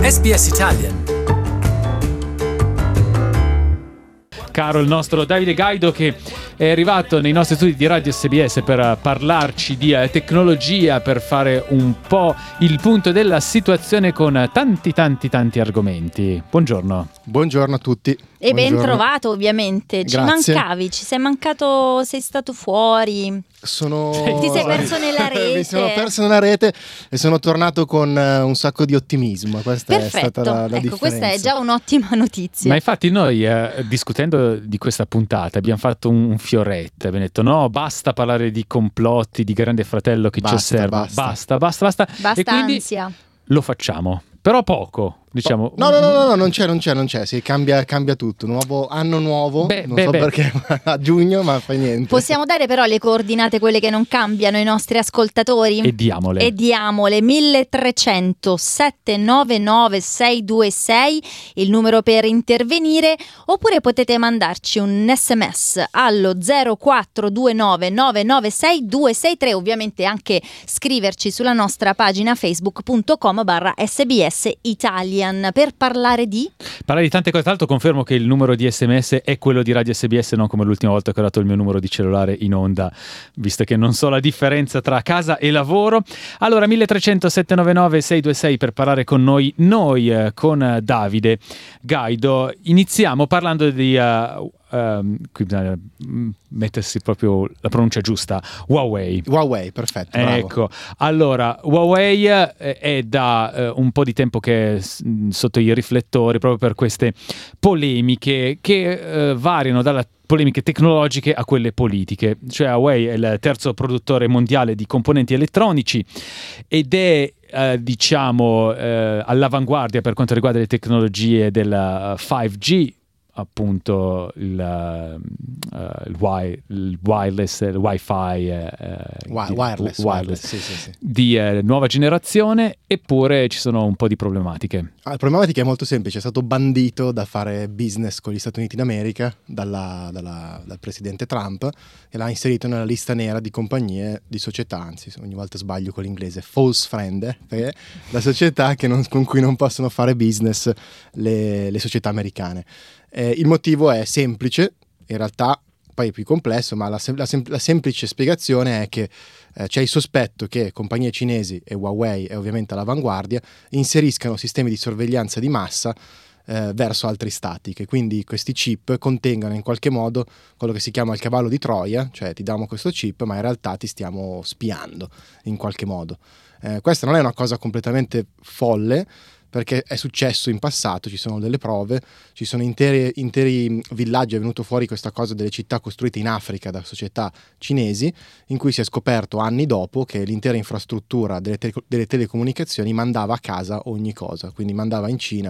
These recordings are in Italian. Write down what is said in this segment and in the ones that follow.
SBS Italian. Caro il nostro Davide Gaido, che è arrivato nei nostri studi di Radio SBS per parlarci di tecnologia, per fare un po' il punto della situazione con tanti argomenti. Buongiorno. Buongiorno a tutti. E ben trovato, ovviamente. Ci mancavi, ci sei mancato, sei stato fuori. Ti sei perso nella rete. Mi sono perso nella rete e sono tornato con un sacco di ottimismo. Questa Perfetto. È stata la differenza. Questa è già un'ottima notizia. Ma infatti noi discutendo di questa puntata abbiamo fatto un fioretto, abbiamo detto no, basta parlare di complotti, di Grande Fratello che ci osserva. Basta. Basta E quindi ansia. lo facciamo, però poco. Diciamo. No, non c'è. Si cambia tutto. Nuovo anno nuovo. Non so perché a giugno, ma fa niente. Possiamo dare però le coordinate, quelle che non cambiano, ai nostri ascoltatori? E diamole 1300 799 626, il numero per intervenire, oppure potete mandarci un SMS allo 0429 996 263, ovviamente anche scriverci sulla nostra pagina facebook.com/SBS Italia. Per parlare di tante cose. Tra l'altro confermo che il numero di SMS è quello di Radio SBS, non come l'ultima volta che ho dato il mio numero di cellulare in onda, visto che non so la differenza tra casa e lavoro. Allora 1300 799 626 per parlare con noi con Davide Gaido. Iniziamo parlando di qui bisogna mettersi proprio la pronuncia giusta. Huawei, perfetto, bravo. Ecco, allora Huawei è da un po' di tempo che è sotto i riflettori proprio per queste polemiche che variano dalla polemiche tecnologiche a quelle politiche. Cioè Huawei è il terzo produttore mondiale di componenti elettronici ed è all'avanguardia per quanto riguarda le tecnologie del 5G, appunto il wireless, il wireless sì. Di nuova generazione, eppure ci sono un po' di problematiche. La problematica è molto semplice: è stato bandito da fare business con gli Stati Uniti d'America dal presidente Trump, e l'ha inserito nella lista nera di compagnie, di società, anzi ogni volta sbaglio con l'inglese, false friend, perché la società con cui non possono fare business le società americane. Il motivo è semplice, in realtà poi è più complesso, ma la semplice spiegazione è che c'è il sospetto che compagnie cinesi, e Huawei è ovviamente all'avanguardia, inseriscano sistemi di sorveglianza di massa verso altri stati, che quindi questi chip contengano in qualche modo quello che si chiama il cavallo di Troia, cioè ti diamo questo chip ma in realtà ti stiamo spiando in qualche modo. Questa non è una cosa completamente folle, perché è successo in passato, ci sono delle prove, ci sono interi villaggi, è venuto fuori questa cosa delle città costruite in Africa da società cinesi, in cui si è scoperto anni dopo che l'intera infrastruttura delle telecomunicazioni mandava a casa ogni cosa, quindi mandava in Cina,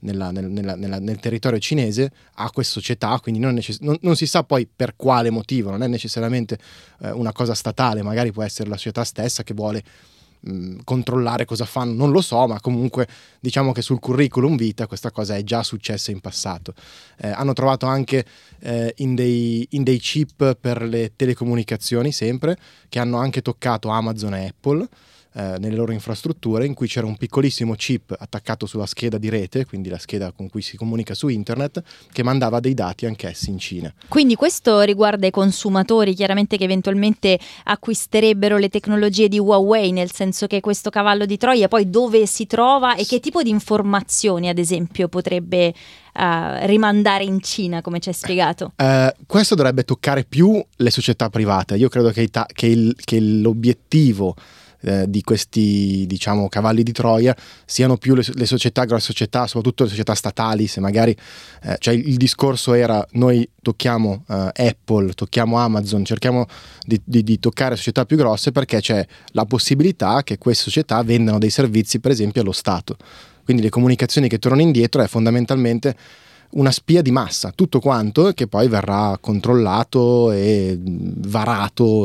nel territorio cinese, a queste società, quindi non si sa poi per quale motivo, non è necessariamente una cosa statale, magari può essere la società stessa che vuole controllare cosa fanno, non lo so, ma comunque diciamo che sul curriculum vita questa cosa è già successa in passato. Hanno trovato anche in dei chip per le telecomunicazioni, sempre, che hanno anche toccato Amazon e Apple nelle loro infrastrutture, in cui c'era un piccolissimo chip attaccato sulla scheda di rete, quindi la scheda con cui si comunica su internet, che mandava dei dati anch'essi in Cina. Quindi questo riguarda i consumatori, chiaramente, che eventualmente acquisterebbero le tecnologie di Huawei, nel senso che questo cavallo di Troia poi dove si trova e che tipo di informazioni, ad esempio, potrebbe rimandare in Cina, come ci hai spiegato? Questo dovrebbe toccare più le società private. Io credo che l'obiettivo di questi, diciamo, cavalli di Troia siano più le società, grosse società, soprattutto le società statali. Se magari cioè il discorso era: noi tocchiamo Apple, tocchiamo Amazon, cerchiamo di toccare società più grosse, perché c'è la possibilità che queste società vendano dei servizi, per esempio, allo Stato. Quindi le comunicazioni che tornano indietro è fondamentalmente una spia di massa, tutto quanto, che poi verrà controllato e varato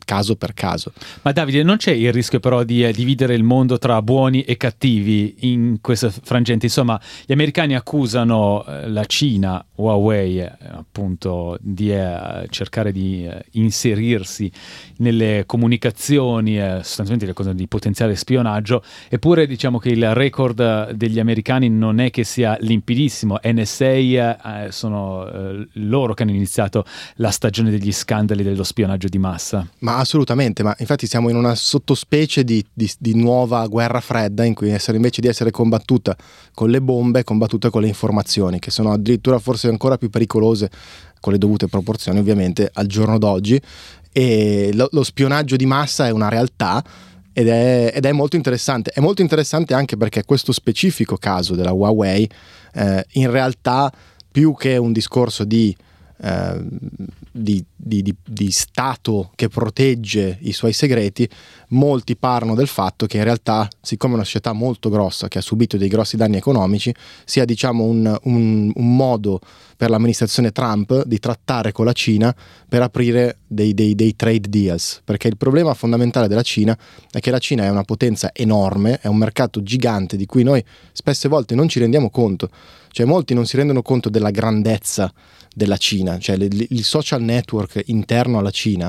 caso per caso. Ma Davide, non c'è il rischio però di dividere il mondo tra buoni e cattivi in questo frangente? Insomma, gli americani accusano la Cina, Huawei, appunto, di cercare di inserirsi nelle comunicazioni, sostanzialmente le cose di potenziale spionaggio, eppure diciamo che il record degli americani non è che sia limpidissimo. NSA sono loro che hanno iniziato la stagione degli scandali dello spionaggio di massa. Ma assolutamente, ma infatti siamo in una sottospecie di nuova guerra fredda in cui invece di essere combattuta con le bombe, è combattuta con le informazioni, che sono addirittura forse ancora più pericolose, con le dovute proporzioni ovviamente, al giorno d'oggi. E lo spionaggio di massa è una realtà ed è molto interessante. È molto interessante anche perché questo specifico caso della Huawei in realtà, più che un discorso di Stato che protegge i suoi segreti, molti parlano del fatto che in realtà, siccome è una società molto grossa che ha subito dei grossi danni economici, sia diciamo un modo per l'amministrazione Trump di trattare con la Cina per aprire dei trade deals, perché il problema fondamentale della Cina è che la Cina è una potenza enorme, è un mercato gigante di cui noi spesse volte non ci rendiamo conto, cioè molti non si rendono conto della grandezza della Cina, cioè il social network interno alla Cina,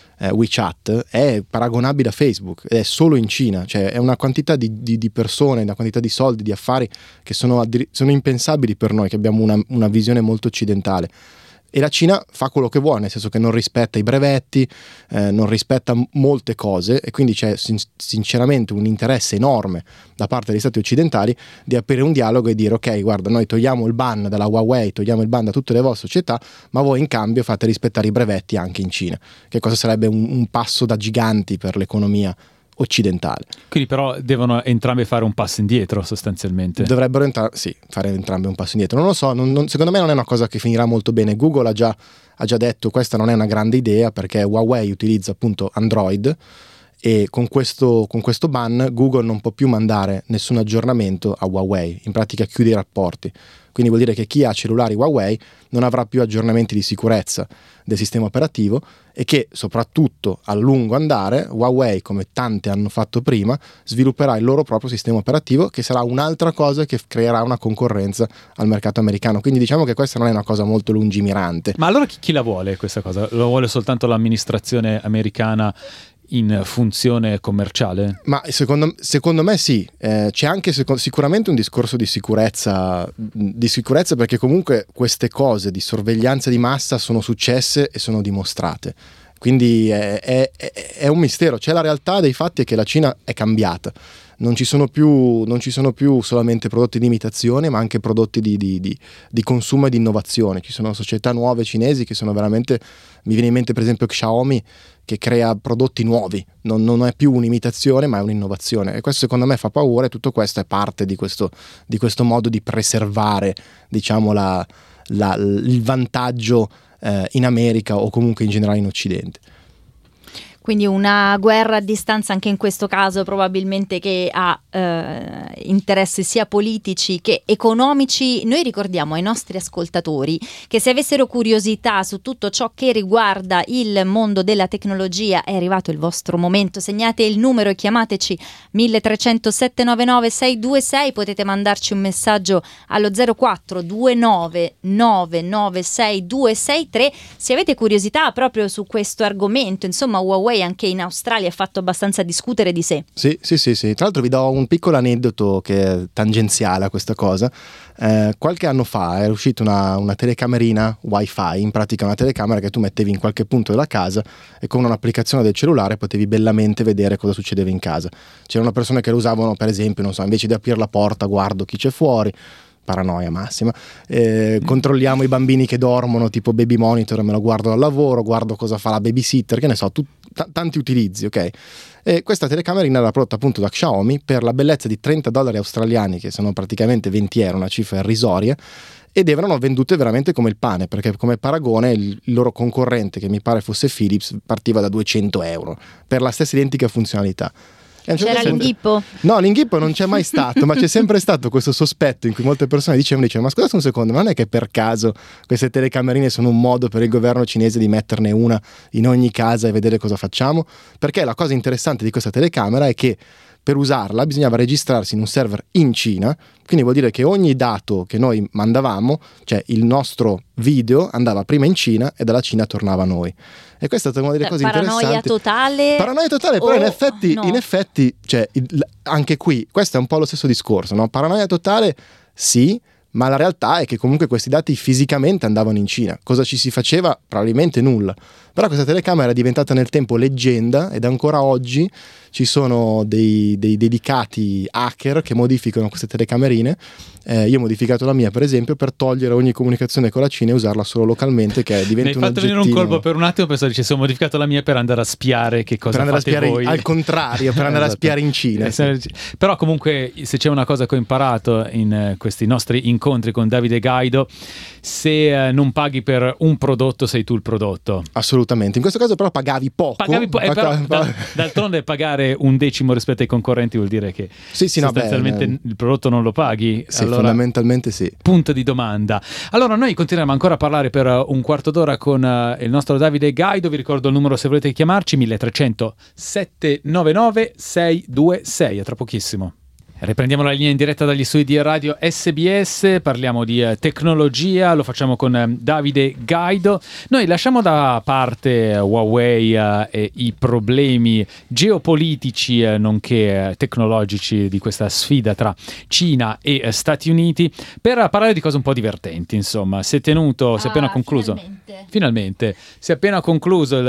WeChat, è paragonabile a Facebook ed è solo in Cina, cioè è una quantità di persone, una quantità di soldi, di affari che sono impensabili per noi che abbiamo una visione molto occidentale. E la Cina fa quello che vuole, nel senso che non rispetta i brevetti, non rispetta molte cose, e quindi c'è sinceramente un interesse enorme da parte degli stati occidentali di aprire un dialogo e dire: ok, guarda, noi togliamo il ban dalla Huawei, togliamo il ban da tutte le vostre società, ma voi in cambio fate rispettare i brevetti anche in Cina, che cosa sarebbe un passo da giganti per l'economia occidentale. Quindi però devono entrambe fare un passo indietro sostanzialmente. Dovrebbero fare entrambe un passo indietro. Non lo so, secondo me non è una cosa che finirà molto bene. Google ha già detto questa non è una grande idea, perché Huawei utilizza appunto Android e con questo ban Google non può più mandare nessun aggiornamento a Huawei, in pratica chiude i rapporti. Quindi vuol dire che chi ha cellulari Huawei non avrà più aggiornamenti di sicurezza del sistema operativo, e che soprattutto a lungo andare Huawei, come tante hanno fatto prima, svilupperà il loro proprio sistema operativo, che sarà un'altra cosa che creerà una concorrenza al mercato americano. Quindi diciamo che questa non è una cosa molto lungimirante. Ma allora chi la vuole questa cosa? Lo vuole soltanto l'amministrazione americana in funzione commerciale? Ma secondo me sì, c'è anche sicuramente un discorso di sicurezza, perché comunque queste cose di sorveglianza di massa sono successe e sono dimostrate, quindi è un mistero. C'è la realtà dei fatti, è che la Cina è cambiata. Non ci sono più solamente prodotti di imitazione, ma anche prodotti di consumo e di innovazione. Ci sono società nuove cinesi che sono veramente, mi viene in mente per esempio Xiaomi, che crea prodotti nuovi, non è più un'imitazione ma è un'innovazione, e questo secondo me fa paura, e tutto questo è parte di questo modo di preservare, diciamo, il vantaggio in America o comunque in generale in Occidente. Quindi una guerra a distanza anche in questo caso, probabilmente, che ha interessi sia politici che economici. Noi ricordiamo ai nostri ascoltatori che se avessero curiosità su tutto ciò che riguarda il mondo della tecnologia, è arrivato il vostro momento. Segnate il numero e chiamateci 1300 799 626, potete mandarci un messaggio allo 0429 996 263 se avete curiosità proprio su questo argomento. Insomma, Huawei anche in Australia ha fatto abbastanza discutere di sé. Sì. Tra l'altro vi do un piccolo aneddoto che è tangenziale a questa cosa. Qualche anno fa è uscita una telecamerina wifi, in pratica una telecamera che tu mettevi in qualche punto della casa e con un'applicazione del cellulare potevi bellamente vedere cosa succedeva in casa. C'erano persone che lo usavano, per esempio, non so, invece di aprire la porta guardo chi c'è fuori, paranoia massima, controlliamo i bambini che dormono, tipo baby monitor, me lo guardo al lavoro, guardo cosa fa la babysitter, che ne so, tanti utilizzi, ok? E questa telecamerina era prodotta appunto da Xiaomi per la bellezza di $30 australiani, che sono praticamente 20 euro, una cifra irrisoria, ed erano vendute veramente come il pane, perché come paragone il loro concorrente, che mi pare fosse Philips, partiva da 200 euro per la stessa identica funzionalità. C'era l'inghippo? No, l'inghippo non c'è mai stato, ma c'è sempre stato questo sospetto in cui molte persone dicevano ma scusate un secondo, ma non è che per caso queste telecamerine sono un modo per il governo cinese di metterne una in ogni casa e vedere cosa facciamo? Perché la cosa interessante di questa telecamera è che per usarla bisognava registrarsi in un server in Cina, quindi vuol dire che ogni dato che noi mandavamo, cioè il nostro video, andava prima in Cina e dalla Cina tornava a noi. E questa è stata una delle cose interessanti. Paranoia totale, però in effetti cioè, anche qui, questo è un po' lo stesso discorso, no? Paranoia totale, sì, ma la realtà è che comunque questi dati fisicamente andavano in Cina. Cosa ci si faceva? Probabilmente nulla. Però questa telecamera è diventata nel tempo leggenda ed ancora oggi ci sono dei dedicati hacker che modificano queste telecamerine. Io ho modificato la mia, per esempio, per togliere ogni comunicazione con la Cina e usarla solo localmente, che diventa un oggettino. Mi hai fatto venire un colpo per un attimo, pensavo dicessi ho modificato la mia per andare a spiare che cosa fate voi. Al contrario, per andare a spiare in Cina. Però comunque, se c'è una cosa che ho imparato in questi nostri incontri con Davide Gaido, se non paghi per un prodotto sei tu il prodotto. Assolutamente, in questo caso però pagavi poco. Però d'altronde pagare un decimo rispetto ai concorrenti vuol dire che sostanzialmente il prodotto non lo paghi. Sì, allora, fondamentalmente sì. Punto di domanda. Allora noi continuiamo ancora a parlare per un quarto d'ora con il nostro Davide Gaido. Vi ricordo il numero se volete chiamarci: 1300 799 626. A tra pochissimo. Riprendiamo la linea in diretta dagli studi di Radio SBS, parliamo di tecnologia, lo facciamo con Davide Gaido. Noi lasciamo da parte Huawei e i problemi geopolitici nonché tecnologici di questa sfida tra Cina e Stati Uniti per parlare di cose un po' divertenti, insomma. Si è appena concluso. Finalmente. Si è appena concluso il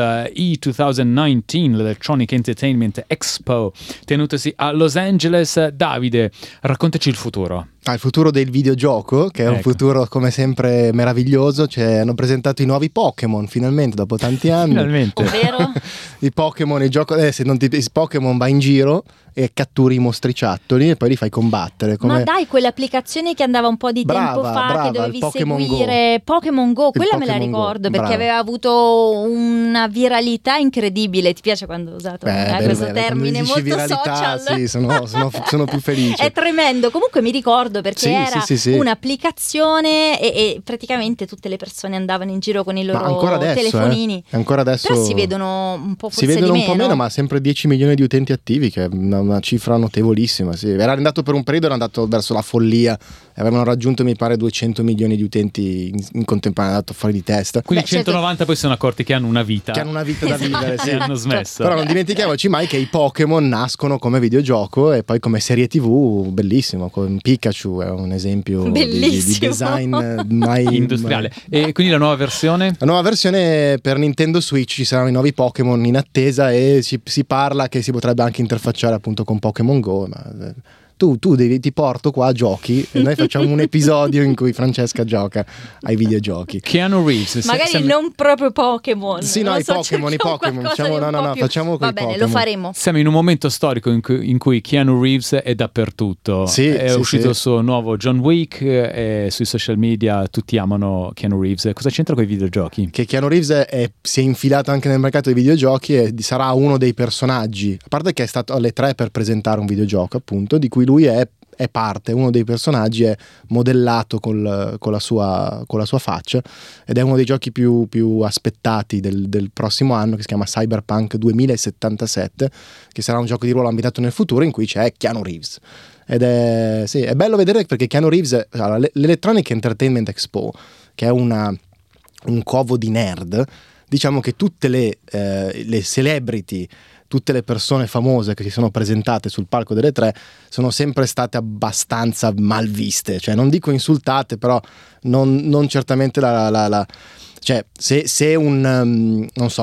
E2019, l'Electronic Entertainment Expo, tenutosi a Los Angeles. Davide, raccontaci il futuro. Il futuro del videogioco, che è un futuro come sempre meraviglioso. Hanno presentato i nuovi Pokémon finalmente dopo tanti anni. Finalmente. Ovvero? I Pokémon, il gioco, se non ti Pokémon vai in giro e catturi i mostriciattoli e poi li fai combattere. Ma dai, quell'applicazione che andava un po' di tempo fa, che dovevi seguire Pokémon Go, quella me la ricordo perché aveva avuto una viralità incredibile. Ti piace quando ho usato questo termine molto viralità, social? Sì, sono più felice. È tremendo. Comunque mi ricordo perché era un'applicazione e praticamente tutte le persone andavano in giro con i loro telefonini. Ancora adesso però si vedono un po' forse si vedono di un po' meno, ma sempre 10 milioni di utenti attivi, che è una cifra notevolissima. Sì. Era andato per un periodo, era andato verso la follia, avevano raggiunto mi pare 200 milioni di utenti in contemporanea, è andato fuori di testa. Quindi 190 poi sono accorti che hanno una vita. Che hanno una vita da vivere, sì. Hanno smesso. Però non dimentichiamoci mai che i Pokémon nascono come videogioco e poi come serie TV, bellissimo, con Pikachu è un esempio di design mai industriale. E quindi la nuova versione? La nuova versione per Nintendo Switch, ci saranno i nuovi Pokémon in attesa e si parla che si potrebbe anche interfacciare appunto con Pokémon Go, ma tu ti porto qua, giochi e noi facciamo un episodio in cui Francesca gioca ai videogiochi. Keanu Reeves magari non proprio Pokémon. Sì, no, i Pokémon facciamo va bene, lo faremo. Siamo in un momento storico in cui Keanu Reeves è dappertutto. È uscito il suo nuovo John Wick e sui social media tutti amano Keanu Reeves. Cosa c'entra con i videogiochi? Che Keanu Reeves si è infilato anche nel mercato dei videogiochi e sarà uno dei personaggi, a parte che è stato alle 3 per presentare un videogioco appunto di cui lui è parte, uno dei personaggi è modellato con la sua faccia ed è uno dei giochi più aspettati del prossimo anno, che si chiama Cyberpunk 2077, che sarà un gioco di ruolo ambientato nel futuro in cui c'è Keanu Reeves. Ed è bello vedere perché Keanu Reeves, l'Electronic Entertainment Expo, che è un covo di nerd, diciamo che tutte le celebrity, tutte le persone famose che si sono presentate sul palco delle 3 sono sempre state abbastanza mal viste, cioè non dico insultate, però non certamente cioè se un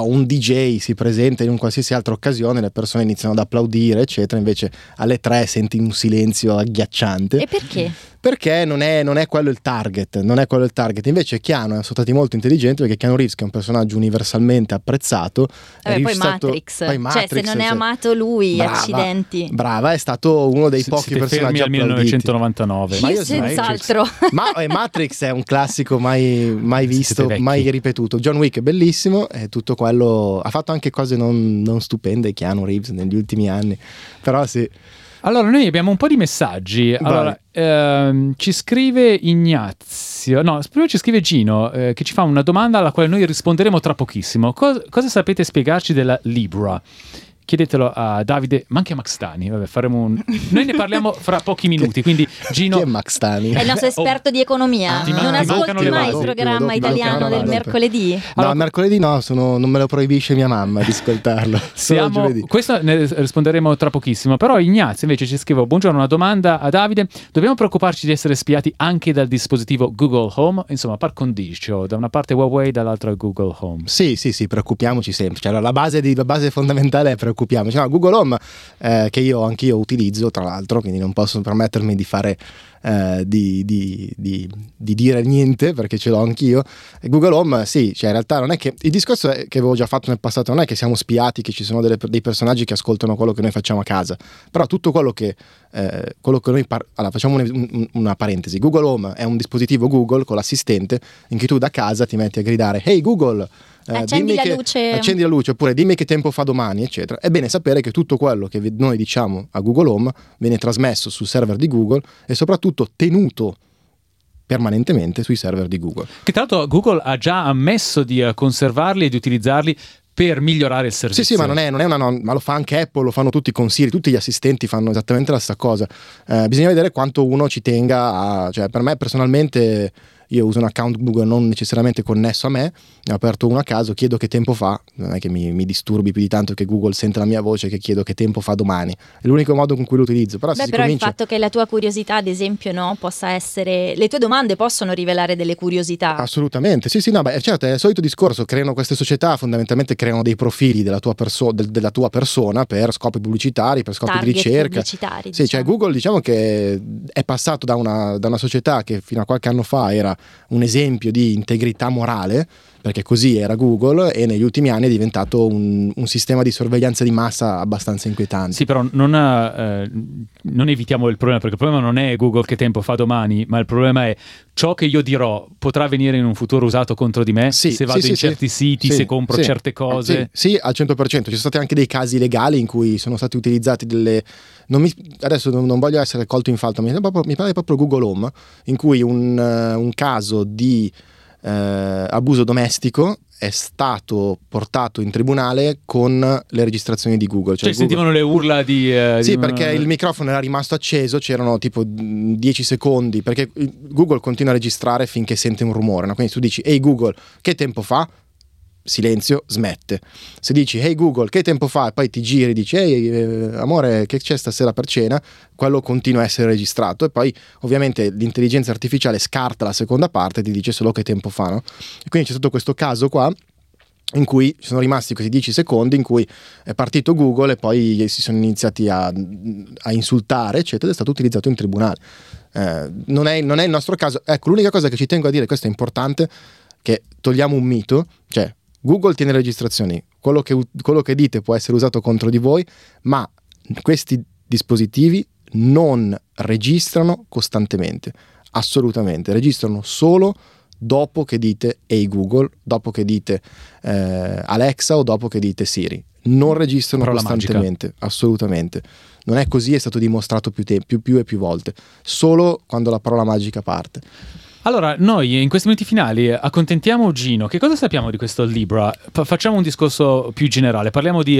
DJ si presenta in un qualsiasi altra occasione le persone iniziano ad applaudire eccetera, invece alle 3 senti un silenzio agghiacciante. E perché? perché non è quello il target, invece Keanu sono stati molto intelligenti, perché Keanu Reeves, che è un personaggio universalmente apprezzato, poi Matrix, cioè se non è amato lui, accidenti. Brava, è stato uno dei pochi personaggi al 1999. Ma io senz'altro. Matrix è un classico mai visto, mai ripetuto. John Wick è bellissimo, e tutto quello ha fatto anche cose non stupende Keanu Reeves negli ultimi anni, però sì. Allora, noi abbiamo un po' di messaggi. Allora, ci scrive Ignazio, no, prima ci scrive Gino, che ci fa una domanda alla quale noi risponderemo tra pochissimo. Cosa sapete spiegarci della Libra? Chiedetelo a Davide, ma anche a Max Stani. Vabbè, noi ne parliamo fra pochi minuti, quindi Gino... Chi è Max Stani? È il nostro esperto di economia. Non ascolti mai il programma italiano del mercoledì? No, mercoledì no, non me lo proibisce mia mamma di ascoltarlo. Questo ne risponderemo tra pochissimo. Però Ignazio invece ci scrive: buongiorno, una domanda a Davide. Dobbiamo preoccuparci di essere spiati anche dal dispositivo Google Home? Insomma, par condicio, da una parte Huawei, dall'altra Google Home. Sì, preoccupiamoci sempre. Cioè, la base fondamentale è preoccupiamoci. Google Home, che anch'io utilizzo, tra l'altro, quindi non posso permettermi di fare di dire niente, perché ce l'ho anch'io. E Google Home, sì, cioè in realtà non è che il discorso che avevo già fatto nel passato, non è che siamo spiati, che ci sono dei personaggi che ascoltano quello che noi facciamo a casa, però tutto quello che noi allora facciamo una parentesi. Google Home è un dispositivo Google con l'assistente in cui tu da casa ti metti a gridare: hey Google, accendi la luce, oppure dimmi che tempo fa domani, eccetera. È bene sapere che tutto quello che noi diciamo a Google Home viene trasmesso sul server di Google e soprattutto tenuto permanentemente sui server di Google. Che tra l'altro Google ha già ammesso di conservarli e di utilizzarli per migliorare il servizio. Sì, ma non è ma lo fa anche Apple, lo fanno tutti con Siri, tutti gli assistenti fanno esattamente la stessa cosa. Bisogna vedere quanto uno ci tenga cioè, per me personalmente, io uso un account Google non necessariamente connesso a me, ne ho aperto uno a caso, chiedo che tempo fa, non è che mi disturbi più di tanto che Google sente la mia voce che chiedo che tempo fa domani, è l'unico modo con cui lo utilizzo. Però il fatto che la tua curiosità, ad esempio, no, possa essere, le tue domande possono rivelare delle curiosità. Assolutamente, sì, no, certo, è il solito discorso, creano queste società, fondamentalmente creano dei profili della tua persona per scopi pubblicitari, per scopi di ricerca. Sì, diciamo. Cioè Google, diciamo che è passato da una società che fino a qualche anno fa era un esempio di integrità morale, perché così era Google, e negli ultimi anni è diventato un sistema di sorveglianza di massa abbastanza inquietante. Sì, però non evitiamo il problema, perché il problema non è Google che tempo fa domani, ma il problema è ciò che io dirò potrà venire in un futuro usato contro di me, se vado in certi siti, se compro certe cose. Sì, al 100%. Ci sono stati anche dei casi legali in cui sono stati utilizzati delle... adesso non voglio essere colto in falto, mi pare proprio Google Home, in cui un caso di abuso domestico è stato portato in tribunale con le registrazioni di Google. Cioè sentivano le urla di... Sì, perché il microfono era rimasto acceso, c'erano tipo 10 secondi, perché Google continua a registrare finché sente un rumore, no? Quindi tu dici: ehi Google, che tempo fa? Silenzio, smette. Se dici: hey Google, che tempo fa? E poi ti giri e dici: hey amore, che c'è stasera per cena? Quello continua a essere registrato, e poi ovviamente l'intelligenza artificiale scarta la seconda parte e ti dice solo che tempo fa, no? E quindi c'è stato questo caso qua in cui ci sono rimasti questi 10 secondi in cui è partito Google e poi si sono iniziati a insultare, eccetera, ed è stato utilizzato in tribunale. Non è il nostro caso. Ecco, l'unica cosa che ci tengo a dire, questo è importante, che togliamo un mito, cioè Google tiene le registrazioni, quello che dite può essere usato contro di voi, ma questi dispositivi non registrano costantemente, assolutamente, registrano solo dopo che dite hey Google, dopo che dite Alexa o dopo che dite Siri. Non registrano costantemente, assolutamente. Non è così, è stato dimostrato più e più volte, solo quando la parola magica parte. Allora, noi in questi minuti finali accontentiamo Gino. Che cosa sappiamo di questo Libra? Facciamo un discorso più generale. Parliamo di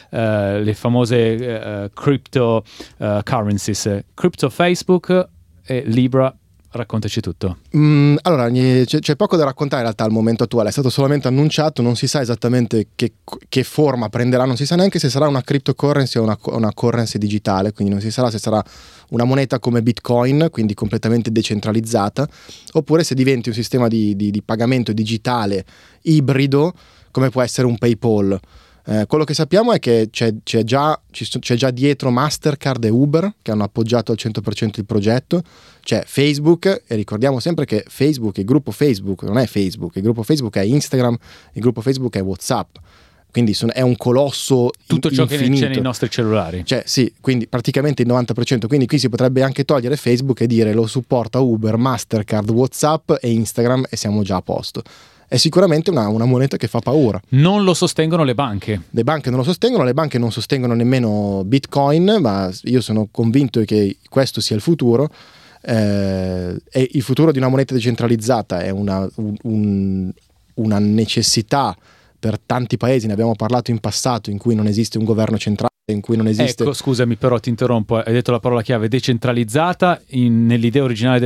le famose crypto currencies. Crypto Facebook e Libra. Raccontaci tutto. Allora, c'è poco da raccontare in realtà al momento attuale. È stato solamente annunciato, non si sa esattamente che forma prenderà, non si sa neanche se sarà una cryptocurrency o una currency digitale, quindi non si sa se sarà una moneta come Bitcoin, quindi completamente decentralizzata, oppure se diventi un sistema di pagamento digitale ibrido, come può essere un PayPal. Quello che sappiamo è che c'è già dietro Mastercard e Uber che hanno appoggiato al 100% il progetto, c'è Facebook, e ricordiamo sempre che Facebook, il gruppo Facebook non è Facebook, il gruppo Facebook è Instagram, il gruppo Facebook è WhatsApp, quindi è un colosso tutto ciò infinito. che c'è nei nostri cellulari, cioè sì, quindi praticamente il 90%, quindi qui si potrebbe anche togliere Facebook e dire lo supporta Uber, Mastercard, WhatsApp e Instagram e siamo già a posto. È sicuramente una moneta che fa paura. Non lo sostengono le banche. Le banche non lo sostengono, le banche non sostengono nemmeno Bitcoin, ma io sono convinto che questo sia il futuro. E il futuro di una moneta decentralizzata è una necessità per tanti paesi, ne abbiamo parlato in passato, in cui non esiste un governo centrale, in cui non esiste... Ecco, scusami però ti interrompo, hai detto la parola chiave decentralizzata, nell'idea originale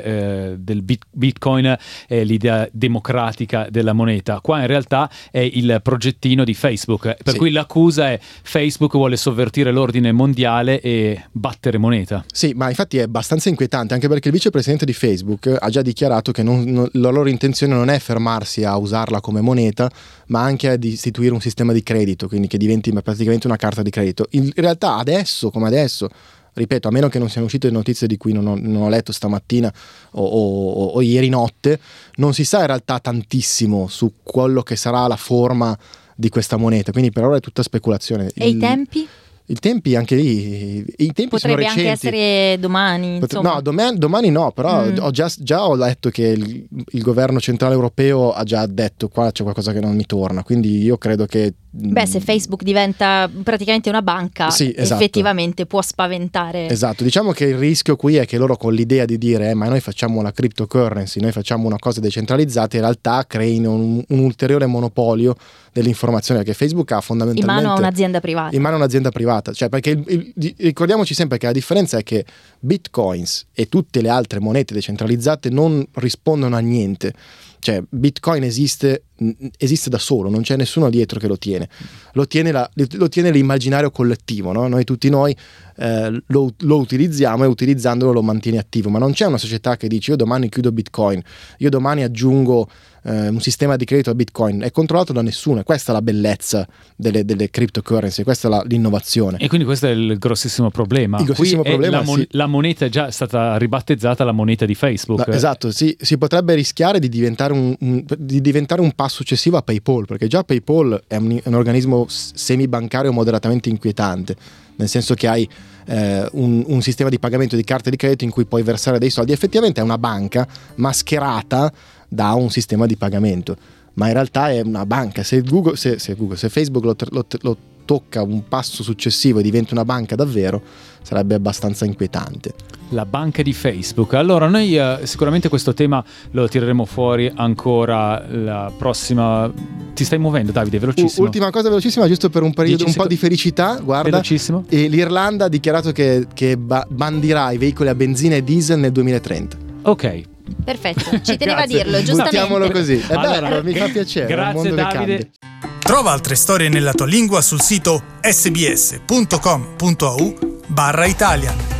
del Bitcoin è l'idea democratica della moneta, qua in realtà è il progettino di Facebook, per cui l'accusa è Facebook vuole sovvertire l'ordine mondiale e battere moneta. Sì, ma infatti è abbastanza inquietante, anche perché il vicepresidente di Facebook ha già dichiarato che la loro intenzione non è fermarsi a usarla come moneta, ma anche ad istituire un sistema di credito, quindi che diventi praticamente una carta di credito. In realtà adesso, come adesso, ripeto, a meno che non siano uscite notizie di cui non ho letto stamattina o ieri notte, non si sa in realtà tantissimo su quello che sarà la forma di questa moneta, quindi per ora è tutta speculazione. E i tempi? I tempi anche lì, i tempi potrebbe sono recenti. Anche essere domani, insomma. No, domani no, però ho letto che il governo centrale europeo ha già detto qua c'è qualcosa che non mi torna, quindi io credo che... se Facebook diventa praticamente una banca, sì, esatto, effettivamente può spaventare. Esatto, diciamo che il rischio qui è che loro con l'idea di dire ma noi facciamo la cryptocurrency, noi facciamo una cosa decentralizzata, in realtà creino un ulteriore monopolio dell'informazione che Facebook ha fondamentalmente in mano a un'azienda privata. Cioè, perché ricordiamoci sempre che la differenza è che Bitcoins e tutte le altre monete decentralizzate non rispondono a niente. Cioè Bitcoin esiste da solo, non c'è nessuno dietro che lo tiene. Lo tiene l'immaginario collettivo, no? Tutti noi lo utilizziamo e utilizzandolo lo mantiene attivo, ma non c'è una società che dice io domani chiudo Bitcoin, io domani aggiungo un sistema di credito a Bitcoin. È controllato da nessuno, e questa è la bellezza delle cryptocurrency, questa è l'innovazione. E quindi questo è il grossissimo problema. La moneta è già stata ribattezzata la moneta di Facebook. Esatto, si potrebbe rischiare di diventare un passo successivo a PayPal, perché già PayPal è un organismo semi-bancario moderatamente inquietante, nel senso che hai un sistema di pagamento di carte di credito in cui puoi versare dei soldi. Effettivamente è una banca mascherata da un sistema di pagamento, ma in realtà è una banca. Se Facebook lo tocca un passo successivo e diventa una banca davvero, sarebbe abbastanza inquietante. La banca di Facebook. Allora noi sicuramente questo tema lo tireremo fuori ancora la prossima. Ti stai muovendo, Davide, velocissimo. Ultima cosa velocissima, giusto per un periodo po' di felicità, guarda, velocissimo. L'Irlanda ha dichiarato che bandirà i veicoli a benzina e diesel nel 2030. Ok, perfetto, ci teneva a dirlo, giustamente. Buttiamolo così. Allora, mi fa piacere. Grazie Davide. Trova altre storie nella tua lingua sul sito sbs.com.au/Italian.